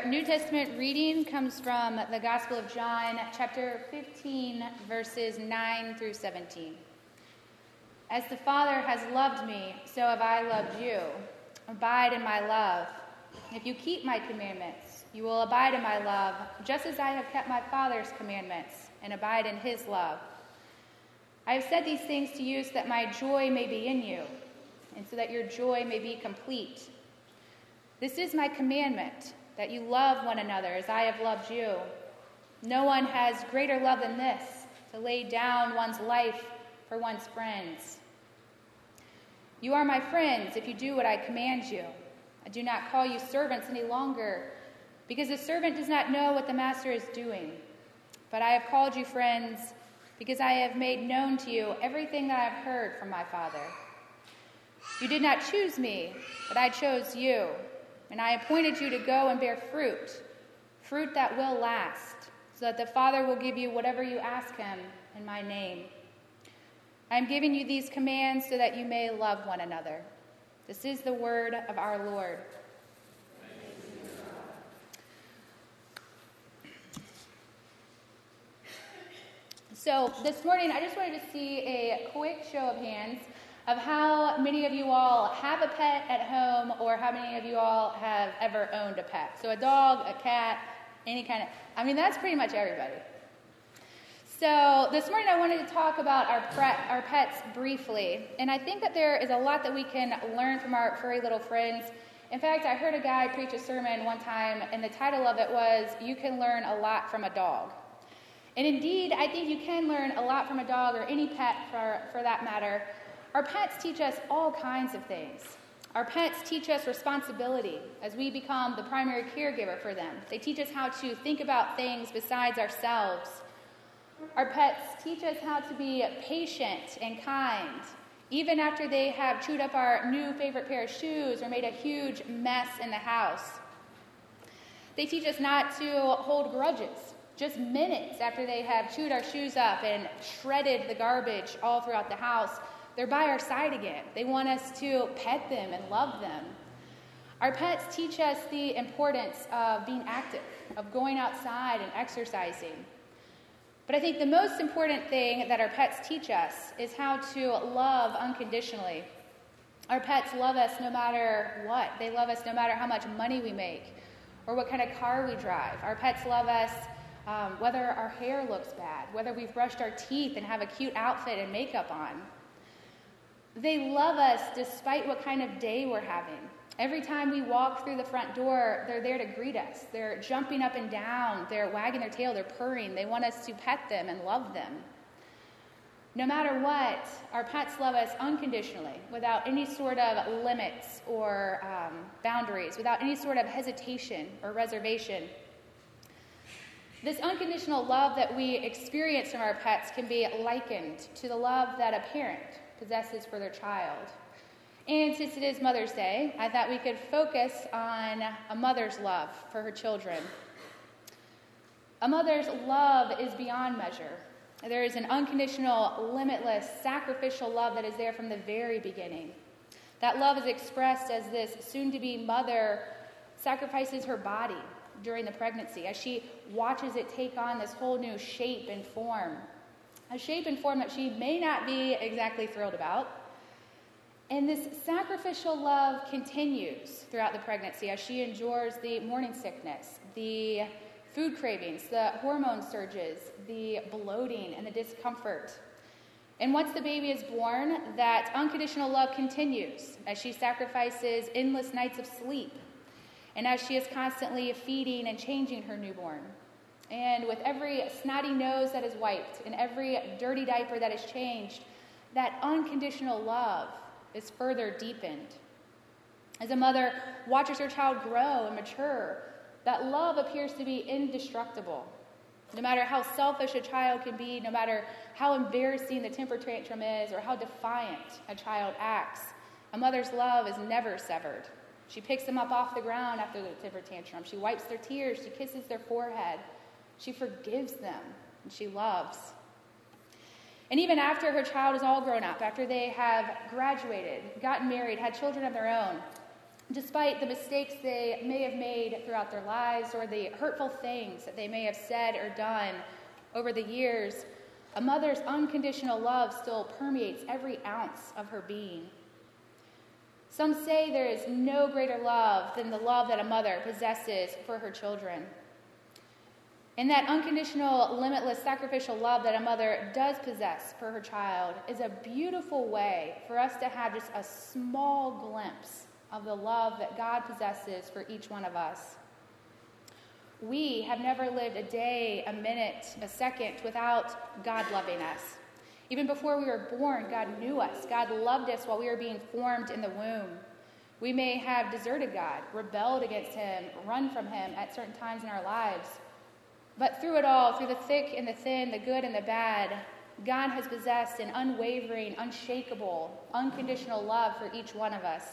New Testament reading comes from the Gospel of John, chapter 15, verses 9 through 17. As the Father has loved me, so have I loved you. Abide in my love. If you keep my commandments, you will abide in my love, just as I have kept my Father's commandments and abide in his love. I have said these things to you so that my joy may be in you, and so that your joy may be complete. This is my commandment, that you love one another as I have loved you. No one has greater love than this, to lay down one's life for one's friends. You are my friends if you do what I command you. I do not call you servants any longer, because the servant does not know what the master is doing. But I have called you friends, because I have made known to you everything that I have heard from my Father. You did not choose me, but I chose you. And I appointed you to go and bear fruit that will last, so that the Father will give you whatever you ask him in my name. I am giving you these commands so that you may love one another. This is the word of our Lord. So this morning, I just wanted to see a quick show of hands of how many of you all have a pet at home, or how many of you all have ever owned a pet. So a dog, a cat, any kind of, that's pretty much everybody. So this morning I wanted to talk about our pets briefly. And I think that there is a lot that we can learn from our furry little friends. In fact, I heard a guy preach a sermon one time, and the title of it was, "You Can Learn a Lot from a Dog." And indeed, I think you can learn a lot from a dog, or any pet for that matter. Our pets teach us all kinds of things. Our pets teach us responsibility as we become the primary caregiver for them. They teach us how to think about things besides ourselves. Our pets teach us how to be patient and kind, even after they have chewed up our new favorite pair of shoes or made a huge mess in the house. They teach us not to hold grudges just minutes after they have chewed our shoes up and shredded the garbage all throughout the house. They're by our side again. They want us to pet them and love them. Our pets teach us the importance of being active, of going outside and exercising. But I think the most important thing that our pets teach us is how to love unconditionally. Our pets love us no matter what. They love us no matter how much money we make or what kind of car we drive. Our pets love us whether our hair looks bad, whether we've brushed our teeth and have a cute outfit and makeup on. They love us despite what kind of day we're having. Every time we walk through the front door, they're there to greet us. They're jumping up and down. They're wagging their tail. They're purring. They want us to pet them and love them. No matter what, our pets love us unconditionally, without any sort of limits or boundaries, without any sort of hesitation or reservation. This unconditional love that we experience from our pets can be likened to the love that a parent possesses for their child. And since it is Mother's Day, I thought we could focus on a mother's love for her children. A mother's love is beyond measure. There is an unconditional, limitless, sacrificial love that is there from the very beginning. That love is expressed as this soon-to-be mother sacrifices her body during the pregnancy, as she watches it take on this whole new shape and form. A shape and form that she may not be exactly thrilled about. And this sacrificial love continues throughout the pregnancy as she endures the morning sickness, the food cravings, the hormone surges, the bloating, and the discomfort. And once the baby is born, that unconditional love continues as she sacrifices endless nights of sleep, and as she is constantly feeding and changing her newborn. And with every snotty nose that is wiped and every dirty diaper that is changed, that unconditional love is further deepened. As a mother watches her child grow and mature, that love appears to be indestructible. No matter how selfish a child can be, no matter how embarrassing the temper tantrum is or how defiant a child acts, a mother's love is never severed. She picks them up off the ground after the temper tantrum. She wipes their tears. She kisses their forehead. She forgives them, and she loves. And even after her child is all grown up, after they have graduated, gotten married, had children of their own, Despite the mistakes they may have made throughout their lives or the hurtful things that they may have said or done over the years, a mother's unconditional love still permeates every ounce of her being. Some say there is no greater love than the love that a mother possesses for her children. And that unconditional, limitless, sacrificial love that a mother does possess for her child is a beautiful way for us to have just a small glimpse of the love that God possesses for each one of us. We have never lived a day, a minute, a second without God loving us. Even before we were born, God knew us. God loved us while we were being formed in the womb. We may have deserted God, rebelled against him, run from him at certain times in our lives. But through it all, through the thick and the thin, the good and the bad, God has possessed an unwavering, unshakable, unconditional love for each one of us.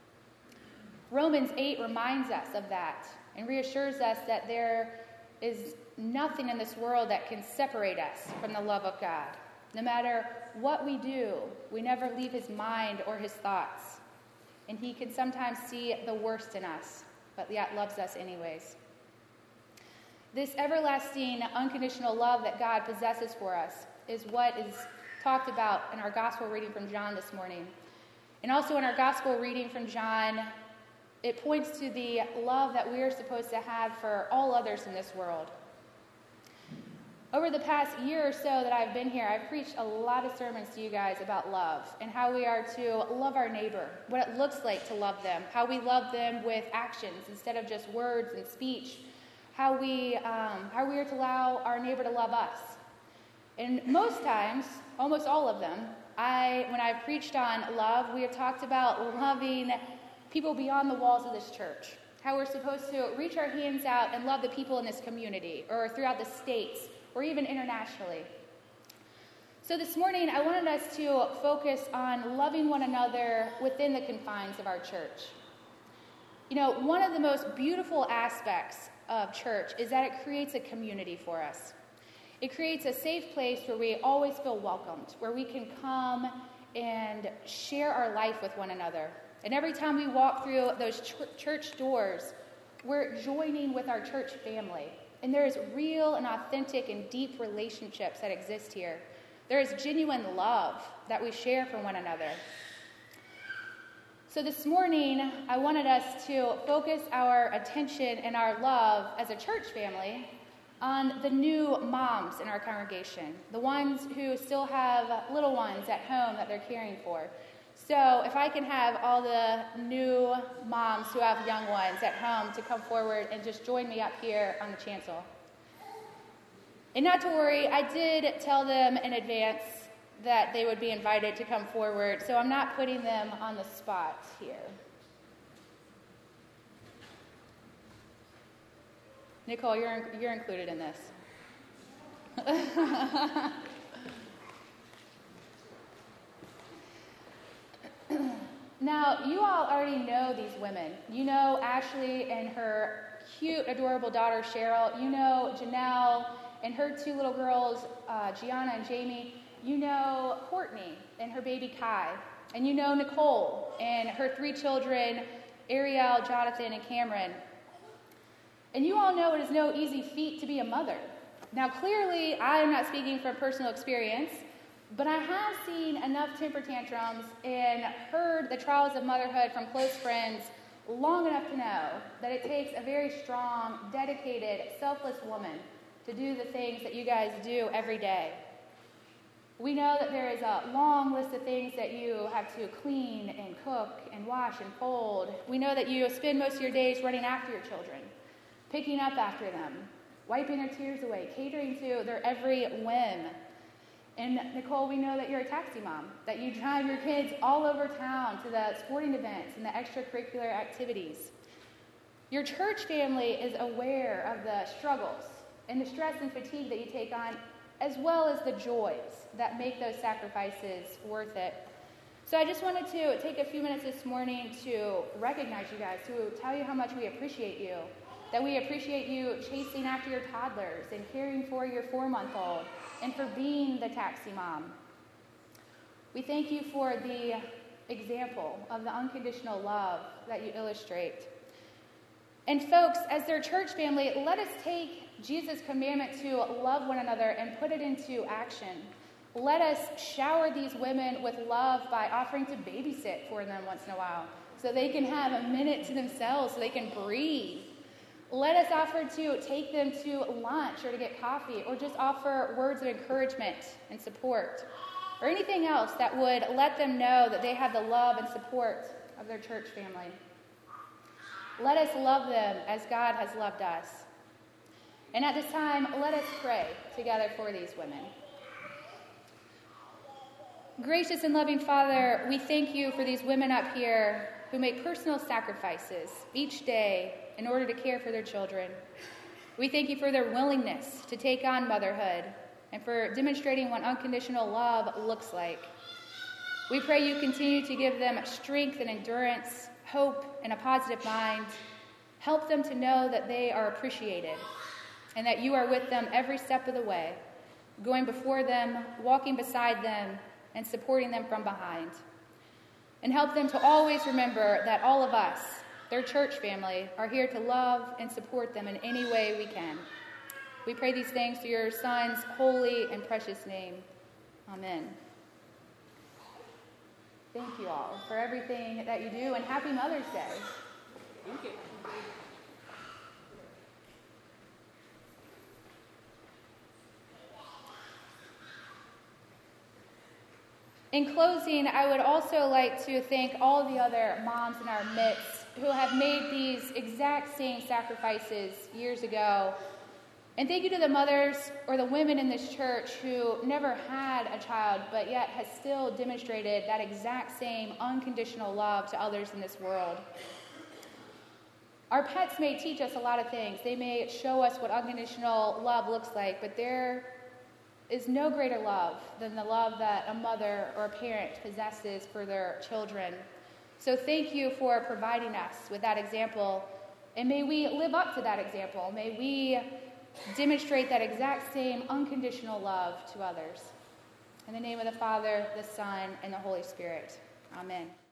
Romans 8 reminds us of that and reassures us that there is nothing in this world that can separate us from the love of God. No matter what we do, we never leave his mind or his thoughts. And he can sometimes see the worst in us, but yet loves us anyways. This everlasting, unconditional love that God possesses for us is what is talked about in our gospel reading from John this morning. And also in our gospel reading from John, it points to the love that we are supposed to have for all others in this world. Over the past year or so that I've been here, I've preached a lot of sermons to you guys about love and how we are to love our neighbor, what it looks like to love them, how we love them with actions instead of just words and speech, how we are to allow our neighbor to love us. And most times, almost all of them, when I've preached on love, we have talked about loving people beyond the walls of this church, how we're supposed to reach our hands out and love the people in this community or throughout the states or even internationally. So this morning, I wanted us to focus on loving one another within the confines of our church. You know, one of the most beautiful aspects of church is that it creates a community for us. It creates a safe place where we always feel welcomed, where we can come and share our life with one another. And every time we walk through those church doors, we're joining with our church family. And there is real and authentic and deep relationships that exist here. There is genuine love that we share for one another. So this morning, I wanted us to focus our attention and our love as a church family on the new moms in our congregation, the ones who still have little ones at home that they're caring for. So if I can have all the new moms who have young ones at home to come forward and just join me up here on the chancel. And not to worry, I did tell them in advance that they would be invited to come forward, so I'm not putting them on the spot here. Nicole, you're included in this. Now, you all already know these women. You know Ashley and her cute, adorable daughter, Cheryl. You know Janelle and her two little girls, Gianna and Jamie. You know Courtney and her baby Kai. And you know Nicole and her three children, Ariel, Jonathan, and Cameron. And you all know it is no easy feat to be a mother. Now, clearly, I am not speaking from personal experience, but I have seen enough temper tantrums and heard the trials of motherhood from close friends long enough to know that it takes a very strong, dedicated, selfless woman to do the things that you guys do every day. We know that there is a long list of things that you have to clean and cook and wash and fold. We know that you spend most of your days running after your children, picking up after them, wiping their tears away, catering to their every whim. And Nicole, we know that you're a taxi mom, that you drive your kids all over town to the sporting events and the extracurricular activities. Your church family is aware of the struggles and the stress and fatigue that you take on, as well as the joys that make those sacrifices worth it. So I just wanted to take a few minutes this morning to recognize you guys, to tell you how much we appreciate you, that we appreciate you chasing after your toddlers and caring for your 4-month-old, and for being the taxi mom. We thank you for the example of the unconditional love that you illustrate. And folks, as their church family, let us take Jesus' commandment to love one another and put it into action. Let us shower these women with love by offering to babysit for them once in a while so they can have a minute to themselves, so they can breathe. Let us offer to take them to lunch or to get coffee, or just offer words of encouragement and support, or anything else that would let them know that they have the love and support of their church family. Let us love them as God has loved us. And at this time, let us pray together for these women. Gracious and loving Father, we thank you for these women up here who make personal sacrifices each day in order to care for their children. We thank you for their willingness to take on motherhood and for demonstrating what unconditional love looks like. We pray you continue to give them strength and endurance, hope and a positive mind. Help them to know that they are appreciated and that you are with them every step of the way, going before them, walking beside them, and supporting them from behind. And help them to always remember that all of us, their church family, are here to love and support them in any way we can. We pray these things through your Son's holy and precious name. Amen. Thank you all for everything that you do, and happy Mother's Day. Thank you. In closing, I would also like to thank all the other moms in our midst who have made these exact same sacrifices years ago. And thank you to the mothers or the women in this church who never had a child, but yet has still demonstrated that exact same unconditional love to others in this world. Our pets may teach us a lot of things. They may show us what unconditional love looks like, but there is no greater love than the love that a mother or a parent possesses for their children. So thank you for providing us with that example, and may we live up to that example. May we demonstrate that exact same unconditional love to others. In the name of the Father, the Son, and the Holy Spirit. Amen.